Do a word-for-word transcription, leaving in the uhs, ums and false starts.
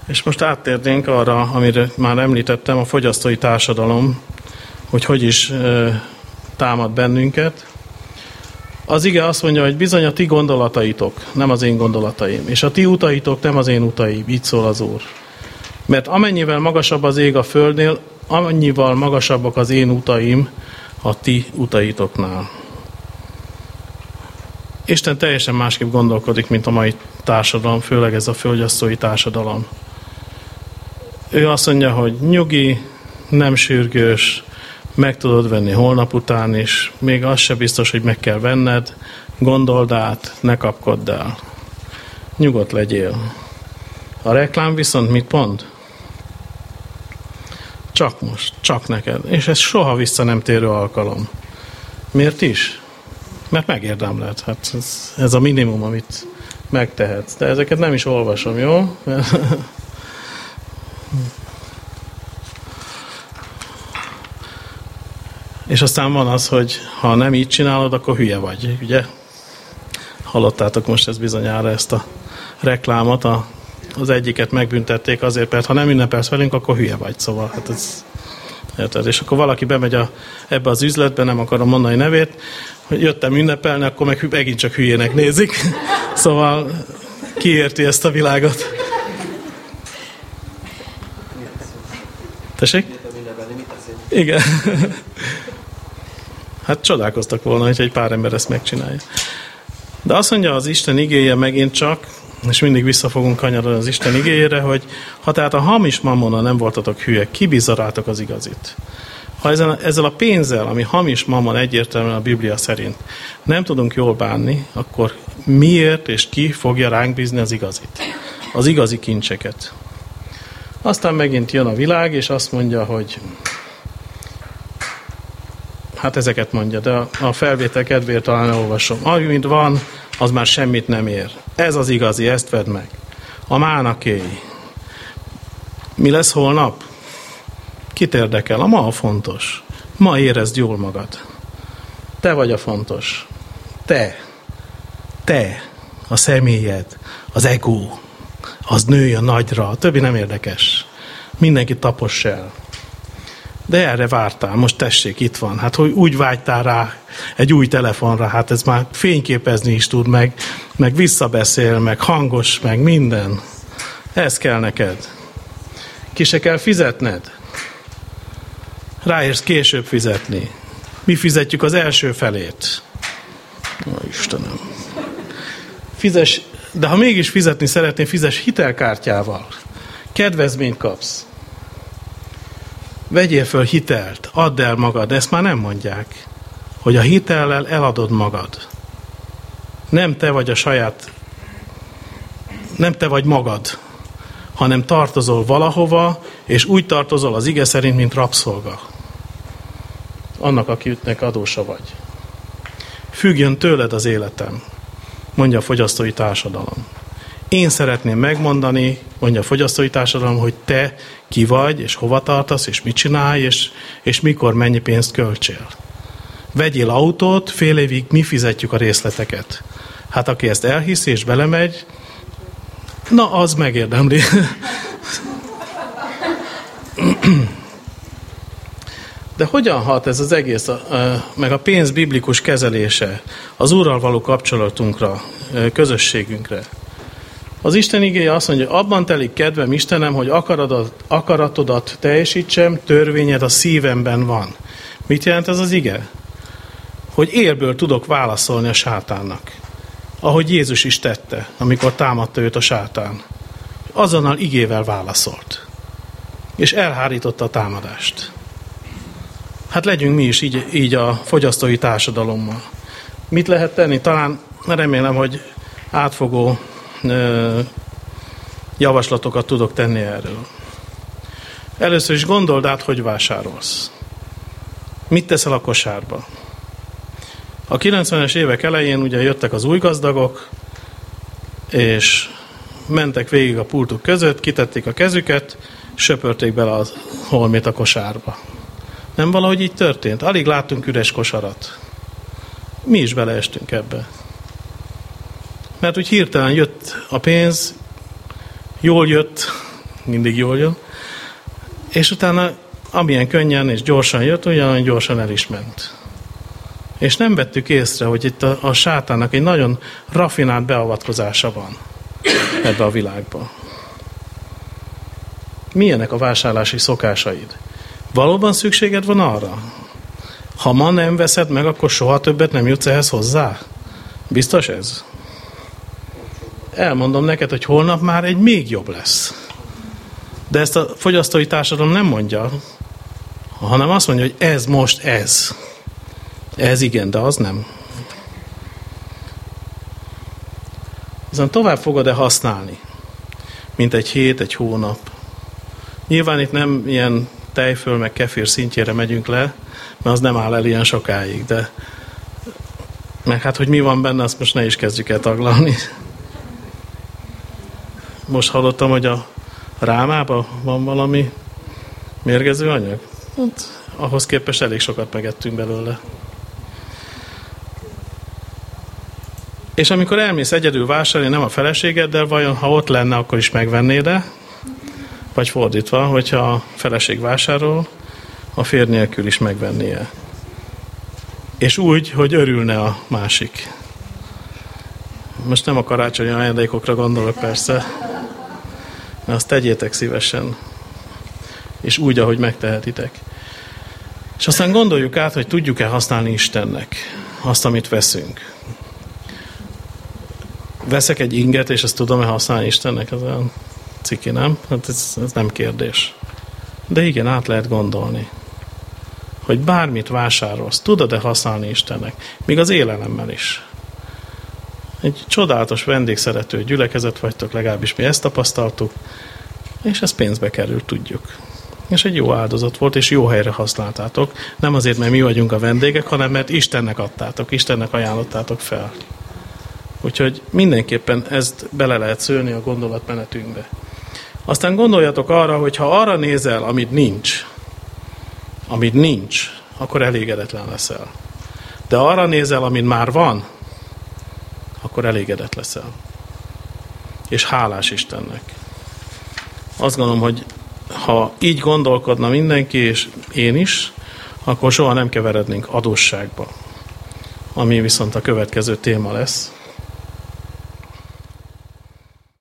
És most áttérnénk arra, amire már említettem, a fogyasztói társadalom, hogy hogy is e, támad bennünket. Az ige azt mondja, hogy bizony a ti gondolataitok, nem az én gondolataim, és a ti utaitok nem az én utaim, így szól az Úr. Mert amennyivel magasabb az ég a földnél, amennyivel magasabbak az én utaim a ti utaitoknál. Isten teljesen másképp gondolkodik, mint a mai társadalom, főleg ez a fogyasztói társadalom. Ő azt mondja, hogy nyugi, nem sürgős, meg tudod venni holnap után is, még az se biztos, hogy meg kell venned, gondold át, ne kapkodd el. Nyugodt legyél. A reklám viszont mit mond? Csak most, csak neked. És ez soha vissza nem térő alkalom. Miért is? Mert megérdemled. Hát ez, ez a minimum, amit megtehetsz. De ezeket nem is olvasom, jó? És aztán van az, hogy ha nem így csinálod, akkor hülye vagy, ugye? Hallottátok most ezt bizonyára, ezt a reklámot, a, az egyiket megbüntették azért, mert ha nem ünnepelsz velünk, akkor hülye vagy, szóval hát ez, érted? És akkor valaki bemegy a, ebbe az üzletbe, nem akarom mondani nevét, hogy jöttem ünnepelni, akkor meg megint csak hülyének nézik. Szóval ki érti ezt a világot? Tessék? Igen. Hát csodálkoztak volna, hogy egy pár ember ezt megcsinálja. De azt mondja az Isten igéje megint csak, és mindig vissza fogunk kanyarodni az Isten igéjére, hogy ha tehát a hamis mamona nem voltatok hülyek, kibízza rátok az igazit. Ha ezzel, ezzel a pénzzel, ami hamis mamon egyértelműen a Biblia szerint nem tudunk jól bánni, akkor miért és ki fogja ránk bízni az igazit? Az igazi kincseket. Aztán megint jön a világ, és azt mondja, hogy hát ezeket mondja, de a felvétel kedvéért talán olvasom. Amint van, az már semmit nem ér. Ez az igazi, ezt vedd meg. A mánakéi. Mi lesz holnap? Kit érdekel? A ma a fontos. Ma érezd jól magad. Te vagy a fontos. Te. Te. A személyed. Az ego. Az nőjön nagyra. A többi nem érdekes. Mindenki taposs el. De erre vártál, most tessék, itt van. Hát, hogy úgy vágytál rá egy új telefonra, hát ez már fényképezni is tud, meg, meg visszabeszél, meg hangos, meg minden. Ez kell neked. Ki se kell fizetned. Ráérsz később fizetni. Mi fizetjük az első felét. Ó, Istenem. Fizes, de ha mégis fizetni szeretnél, fizes hitelkártyával. Kedvezményt kapsz. Vegyél föl hitelt, add el magad, ezt már nem mondják, hogy a hitellel eladod magad. Nem te vagy a saját, nem te vagy magad, hanem tartozol valahova, és úgy tartozol az ige szerint, mint rabszolga. Annak, akinek adósa vagy. Függjön tőled az életem, mondja a fogyasztói társadalom. Én szeretném megmondani, mondja a fogyasztói társadalom, hogy te ki vagy, és hova tartasz, és mit csinálj, és, és mikor mennyi pénzt költsél. Vegyél autót, fél évig mi fizetjük a részleteket. Hát aki ezt elhiszi, és belemegy, na az megérdemli. De hogyan hat ez az egész, meg a pénz biblikus kezelése az Úrral való kapcsolatunkra, közösségünkre? Az Isten igéje azt mondja, hogy abban telik kedvem, Istenem, hogy akaratodat, akaratodat teljesítsem, törvényed a szívemben van. Mit jelent ez az ige? Hogy érből tudok válaszolni a sátánnak. Ahogy Jézus is tette, amikor támadta őt a sátán. Azonnal igével válaszolt. És elhárította a támadást. Hát legyünk mi is így, így a fogyasztói társadalommal. Mit lehet tenni? Talán remélem, hogy átfogó javaslatokat tudok tenni erről. Először is gondold át, hogy vásárolsz. Mit teszel a kosárba? A kilencvenes évek elején ugye jöttek az új gazdagok, és mentek végig a pultuk között, kitették a kezüket, söpörték bele a holmét a kosárba. Nem valahogy így történt? Alig láttunk üres kosarat. Mi is beleestünk ebbe. Mert úgy hirtelen jött a pénz, jól jött, mindig jól jön. És utána amilyen könnyen és gyorsan jött, ugyanolyan gyorsan el is ment. És nem vettük észre, hogy itt a, a sátánnak egy nagyon raffinált beavatkozása van ebbe a világba. Milyenek a vásárlási szokásaid? Valóban szükséged van arra? Ha ma nem veszed meg, akkor soha többet nem jutsz ehhez hozzá? Biztos ez? Elmondom neked, hogy holnap már egy még jobb lesz. De ezt a fogyasztói társadalom nem mondja, hanem azt mondja, hogy ez most ez. Ez igen, de az nem. Viszont tovább fogod-e használni, mint egy hét, egy hónap? Nyilván itt nem ilyen tejföl, meg kefir szintjére megyünk le, mert az nem áll el ilyen sokáig, de meg hát, hogy mi van benne, azt most ne is kezdjük el taglalni. Most hallottam, hogy a rámában van valami mérgező anyag. Hát, ahhoz képest elég sokat megettünk belőle. És amikor elmész egyedül vásárolni, nem a feleségeddel, vajon ha ott lenne, akkor is megvennéd-e? Vagy fordítva, hogyha a feleség vásárol, a férj nélkül is megvennie. És úgy, hogy örülne a másik. Most nem a karácsonyi ajándékokra gondolok persze, mert azt tegyétek szívesen. És úgy, ahogy megtehetitek. És aztán gondoljuk át, hogy tudjuk-e használni Istennek azt, amit veszünk. Veszek egy inget, és ezt tudom-e használni Istennek? Ez olyan ciki, nem? Hát ez, ez nem kérdés. De igen, át lehet gondolni. Hogy bármit vásárolsz, tudod-e használni Istennek? Még az élelemmel is. Egy csodálatos vendégszerető gyülekezet vagytok, legalábbis mi ezt tapasztaltuk, és ez pénzbe kerül, tudjuk. És egy jó áldozat volt, és jó helyre használtátok. Nem azért, mert mi vagyunk a vendégek, hanem mert Istennek adtátok, Istennek ajánlottátok fel. Úgyhogy mindenképpen ezt bele lehet szőni a gondolatmenetünkbe. Aztán gondoljatok arra, hogy ha arra nézel, amit nincs, amit nincs, akkor elégedetlen leszel. De arra nézel, amit már van, akkor elégedett leszel. És hálás Istennek. Azt gondolom, hogy ha így gondolkodna mindenki, és én is, akkor soha nem keverednénk adósságba. Ami viszont a következő téma lesz.